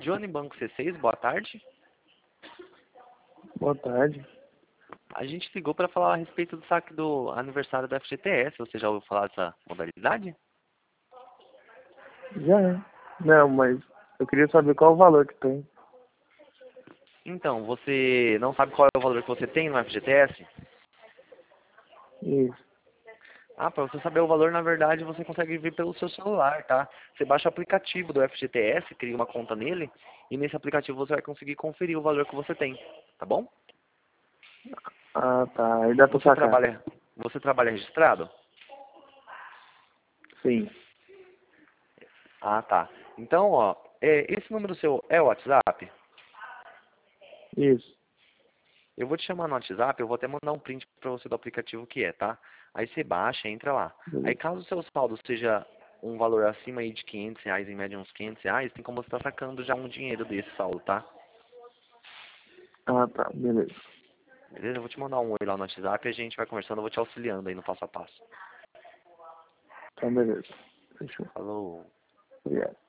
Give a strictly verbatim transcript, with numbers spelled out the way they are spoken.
Johnny Banco C seis, boa tarde. Boa tarde. A gente ligou para falar a respeito do saque do aniversário da F G T S. Você já ouviu falar dessa modalidade? Já é. Não, mas eu queria saber qual o valor que tem. Então, você não sabe qual é o valor que você tem no F G T S? Isso. Ah, para você saber o valor, na verdade, você consegue ver pelo seu celular, tá? Você baixa o aplicativo do F G T S, cria uma conta nele, e nesse aplicativo você vai conseguir conferir o valor que você tem, tá bom? Ah, tá. Aí dá pra Você sacar. trabalha, você trabalha registrado? Sim. Ah, tá. Então, ó, é, esse número seu é o WhatsApp? Isso. Eu vou te chamar no WhatsApp, eu vou até mandar um print para você do aplicativo que é, tá? Aí você baixa, entra lá. Aí Beleza. caso o seu saldo seja um valor acima aí de quinhentos reais, em média uns quinhentos reais, tem como você estar sacando já um dinheiro desse saldo, tá? Ah, tá. Beleza. Beleza? Eu vou te mandar um oi lá no WhatsApp e a gente vai conversando, eu vou te auxiliando aí no passo a passo. Tá, beleza. Fechou. Falou. Obrigado.